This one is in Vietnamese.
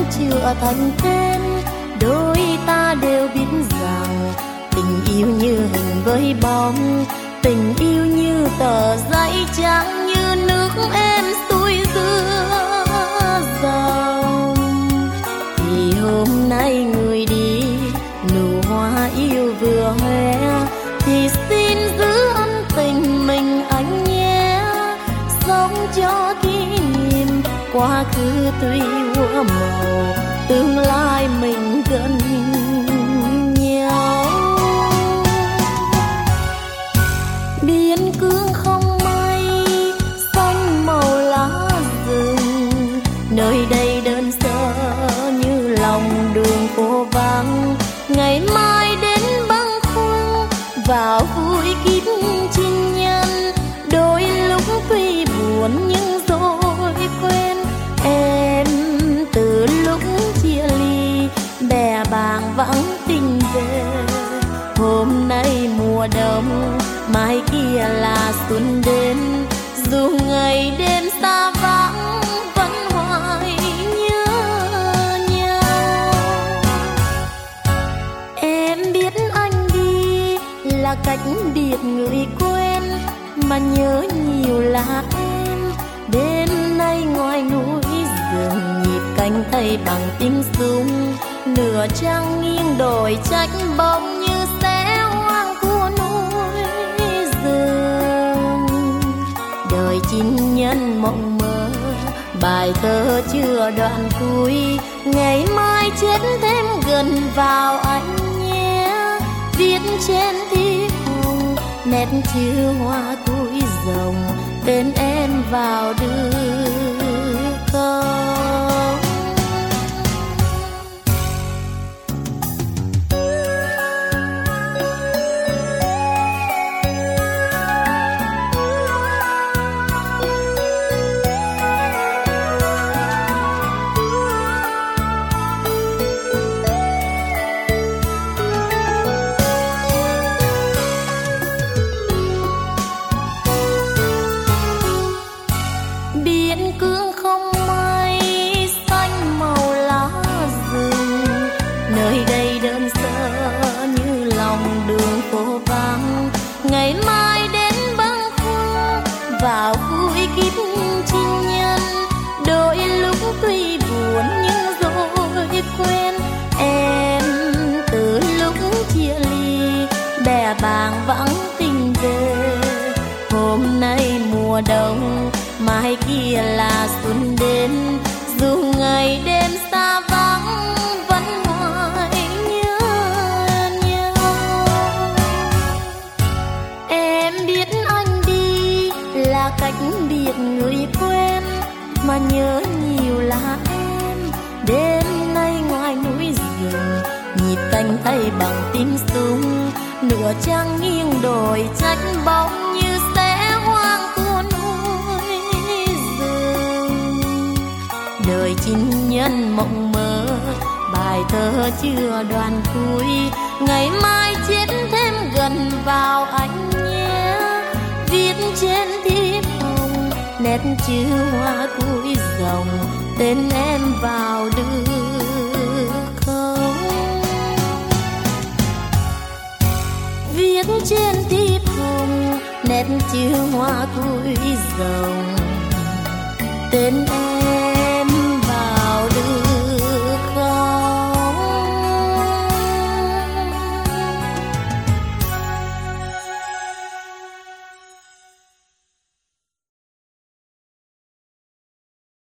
chưa thành tên, đôi ta đều biết rằng tình yêu như hình với bóng, tình yêu như tờ giấy trắng, như nước êm xuôi giữa dòng. Thì hôm nay người đi, nụ hoa yêu vừa hé, thì xin giữ ân tình mình anh nhé. Sống cho kỷ niệm, quá khứ tuy úa màu, tương lai mình gần nhau. Biên cương không mây, xanh màu lá rừng, nơi đây đơn sơ như lòng đường phố vắng. Ngày mai đến bâng khuâng vào vui kiếp chinh nhân, đôi lúc tuy buồn nhưng rồi quên. Em từ lúc chia ly, bè bàng vắng tình về. Hôm nay mùa đông, mai kia là xuân đến, dù ngày đêm xa vắng vẫn hoài nhớ nhau. Em biết anh đi là cách biệt người quen, mà nhớ nhiều là em. Đêm nay ngoài núi rừng, nhịp cánh tay bằng tiếng súng, nửa trăng nghiêng đồi trách bóng như xé hoang của núi rừng. Đời chinh nhân mộng mơ, bài thơ chưa đoạn cuối, ngày mai chết thêm gần vào anh nhé. Viết trên thiếp hồng, nét chữ hoa cuối rồng, tên em vào đưa không. Biên cương không mây, xanh màu lá rừng, nơi đây đơn sơ như lòng đường phố vắng. Ngày mai đến bâng khuâng vào vui kiếp chinh nhân, đôi lúc tuy buồn nhưng rồi quên. Em từ lúc chia ly, bè bàng vắng tình về. Hôm nay mùa đông, mai kia là xuân đến, dù ngày đêm xa vắng vẫn hoài nhớ nhau. Em biết anh đi là cách biệt người quen, mà nhớ nhiều là em. Đêm nay ngoài núi rừng, nhịp cánh tay bằng tiếng súng, nửa trăng nghiêng đồi trách bóng như xé hoang của núi rừng. Đời chinh nhân mộng mơ, bài thơ chưa đoạn cuối, ngày mai chết thêm gần vào anh nhé. Viết trên thiếp hồng, nét chữ hoa cuối rồng, tên em vào đưa không. Viết trên thiếp hồng, nét chữ hoa cuối rồng, tên em